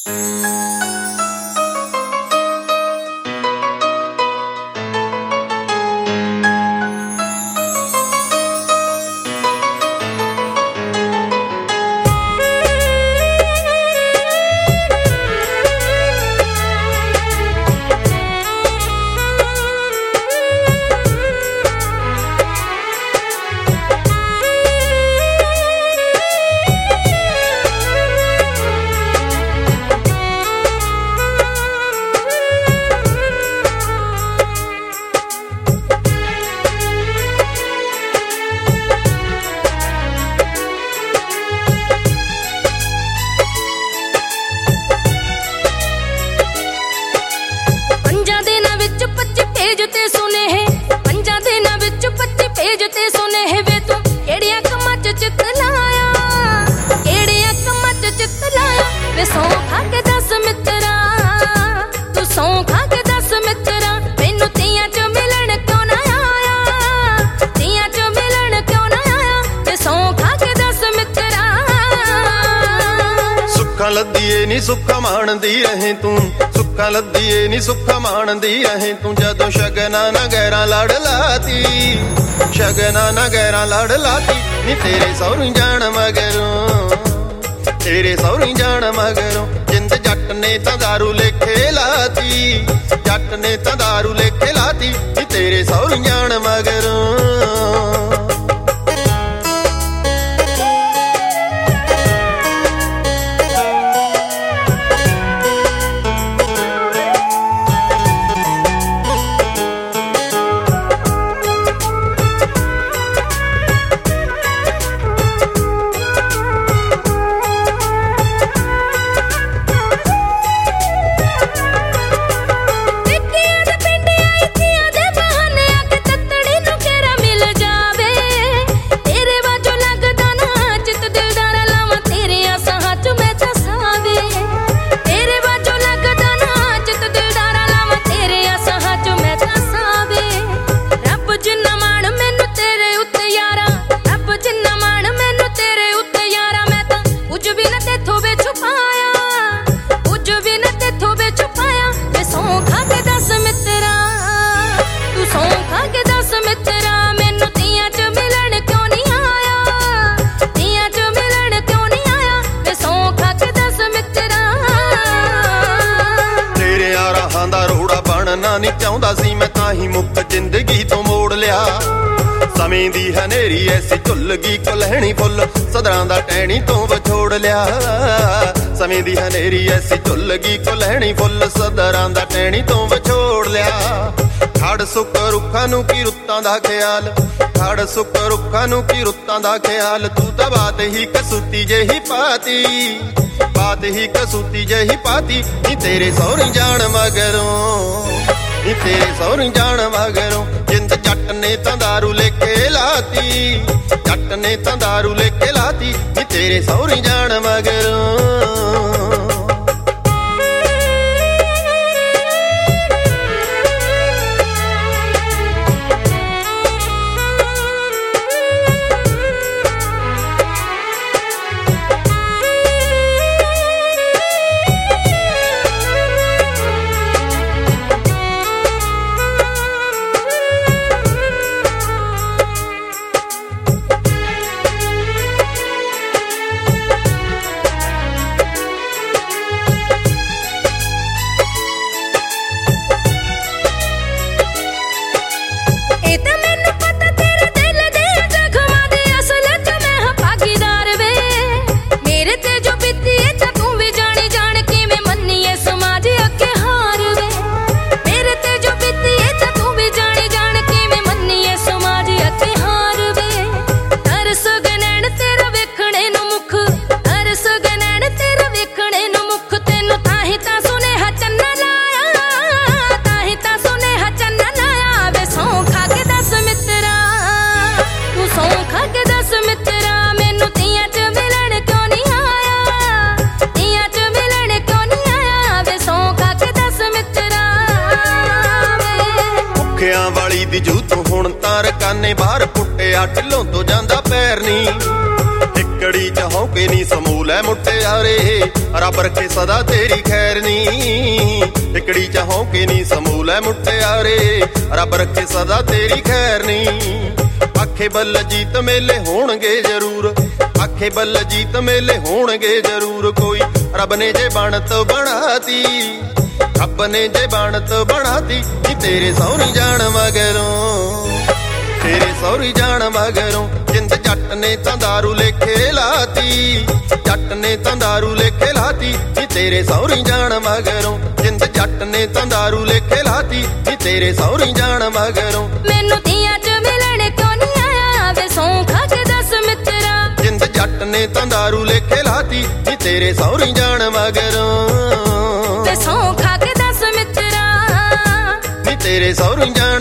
ਲੱਦੀਏ ਨੀ ਸੁੱਖਾ ਮਾਣਦੀ ਰਹੇ ਤੂੰ, ਸੁੱਖਾ ਲੱਦੀਏ ਨੀ ਸੁੱਖਾ ਮਾਣਦੀ ਰਹੇ ਤੂੰ। ਜਦੋਂ ਸ਼ਗਨਾਂ ਨਾ ਗੈਰਾਂ ਲੜ ਲਾਤੀ, ਸ਼ਗਨਾਂ ਨਾ ਗੈਰਾਂ ਲੜ ਲਾਤੀ ਨੀ ਤੇਰੇ ਸਹੁਰੀ ਜਾਣ ਮਗਰੋਂ, ਤੇਰੇ ਸਹੁਰੀ ਜਾਣ ਮਗਰੋਂ। ਜਿੰਦ ਜੱਟ ਨੇ ਤਾਂ ਦਾਰੂ ਲੇਖੇ ਲਾਤੀ, ਜੱਟ ਨੇ ਤਾਂ ਦਾਰੂ ਲੇਖੇ ਲਾਤੀ ਨੀ ਤੇਰੇ ਸਹੁਰੀ ਜਾਣ ਮਗਰੋਂ। ਨੀ ਚਾਹੁੰਦਾ ਸੀ ਮੈਂ ਤਾਂ ਹੀ ਮੁੱਕ ਜ਼ਿੰਦਗੀ ਤੋਂ ਮੋੜ ਲਿਆ। ਸਮੇਂ ਦੀ ਹਨੇਰੀ ਐਸੀ ਝੁੱਲ ਗਈ ਕੁਲਹਿਣੀ ਫੁੱਲ ਸਦਰਾਂ ਦਾ ਟਹਿਣੀ ਤੋਂ ਵਿਛੋੜ ਲਿਆ। ਸਮੇਂ ਦੀ ਹਨੇਰੀ ਐਸੀ ਝੁੱਲ ਗਈ ਕੁਲਹਿਣੀ ਫੁੱਲ ਸਦਰਾਂ ਦਾ ਟਹਿਣੀ ਤੋਂ ਵਿਛੋੜ ਲਿਆ। ਖੜ ਸੁੱਕ ਰੁੱਖਾਂ ਨੂੰ ਕੀ ਰੁੱਤਾਂ ਦਾ ਖਿਆਲ, ਖੜ ਸੁੱਕ ਰੁੱਖਾਂ ਨੂੰ ਕੀ ਰੁੱਤਾਂ ਦਾ ਖਿਆਲ। ਤੂੰ ਤਾਂ ਬਾਤ ਹੀ ਕਸੂਤੀ ਜਿਹੀ ਪਾਤੀ, ਬਾਤ ਹੀ ਕਸੂਤੀ ਜਿਹੀ ਪਾਤੀ ਨੀ ਤੇਰੇ ਸਹੁਰੀ ਜਾਣ ਮਗਰੋਂ, ਨੀ ਤੇਰੇ ਸਹੁਰੀ ਜਾਣ ਮਗਰੋਂ। ਜਿੰਦ ਜੱਟ ਨੇ ਤਾਂ ਦਾਰੂ ਲੇਖੇ ਲਾਤੀ, ਜੱਟ ਨੇ ਤਾਂ ਦਾਰੂ ਲੇਖੇ ਲਾਤੀ ਨੀ ਤੇਰੇ ਸਹੁਰੀ ਜਾਣ ਮਗਰੋਂ। ਵਾਲੀ ਦੀ ਜੂ ਤੂੰ ਹੁਣ ਤਾਂ ਰਕਾਨੇ ਬਾਹਰ ਪੁੱਟਿਆ ਢਿੱਲੋਂ ਤੋਂ ਜਾਂਦਾ ਪੈਰ ਨੀ। ਟਿੱਕੜੀ ਚ ਹੌਂਕ ਕੇ ਨੀ ਸਮੂਲ ਐ ਮੁਟਿਆਰੇ ਰੱਬ ਰੱਖੇ ਸਦਾ ਤੇਰੀ ਖੈਰ ਨੀ ਇਕੜੀ ਚ ਹੋ ਕੇ ਨੀ ਸਮੂਲ ਐ ਮੁਟਿਆਰੇ ਰੱਬ ਰੱਖੇ ਸਦਾ ਤੇਰੀ ਖੈਰ ਨੀ ਆਖੇ ਬਲਜੀਤ ਮੇਲੇ ਹੋਣਗੇ ਜ਼ਰੂਰ ਆਖੇ ਬਲਜੀਤ ਮੇਲੇ ਹੋਣਗੇ ਜ਼ਰੂਰ ਕੋਈ ਰੱਬ ਨੇ ਜੇ ਬਣਤ ਬਣਾਤੀ ਰੱਬ ਨੇ ਜੇ ਬਣਤ ਬਣਾਤੀ ਨੀ ਤੇਰੇ ਸਹੁਰੀ ਜਾਣ ਮਗਰੋਂ ਤੇਰੇ ਸਹੁਰੀ ਜਾਣ ਮਗਰੋਂ ਜਿੰਦ ਜੱਟ ਨੇ ਤਾਂ ਦਾਰੂ ਲੇਖੇ ਲਾਤੀ ਜੱਟ ਨੇ ਤਾਂ ਦਾਰੂ ਲੇਖੇ ਲਾਤੀ ਨੀ ਤੇਰੇ ਸਹੁਰੀ ਜਾਣ ਮਗਰੋਂ ਜਿੰਦ ਜੱਟ ਨੇ ਤਾਂ ਦਾਰੂ ਲੇਖੇ ਲਾਤੀ ਨੀ ਤੇਰੇ ਸਹੁਰੀ ਜਾਣ ਮਗਰੋਂ ਮੈਨੂੰ ਧੀਆਂ ਚ ਮਿਲਣ ਕਿਉਂ ਨੀ ਆਇਆ ਵੇ ਸੌਂ ਖਾ ਕੇ ਦੱਸ ਮਿੱਤਰਾ ਜਿੰਦ ਜੱਟ ਨੇ ਤਾਂ ਦਾਰੂ ਲੇਖੇ ਲਾਤੀ ਨੀ ਤੇਰੇ ਸਹੁਰੀ ਜਾਣ ਮਗਰੋਂ ਵੇ ਸੌਂ ਖਾ ਕੇ ਦੱਸ ਮਿੱਤਰਾ ਨੀ ਤੇਰੇ ਸਹੁਰੀ ਜਾਣ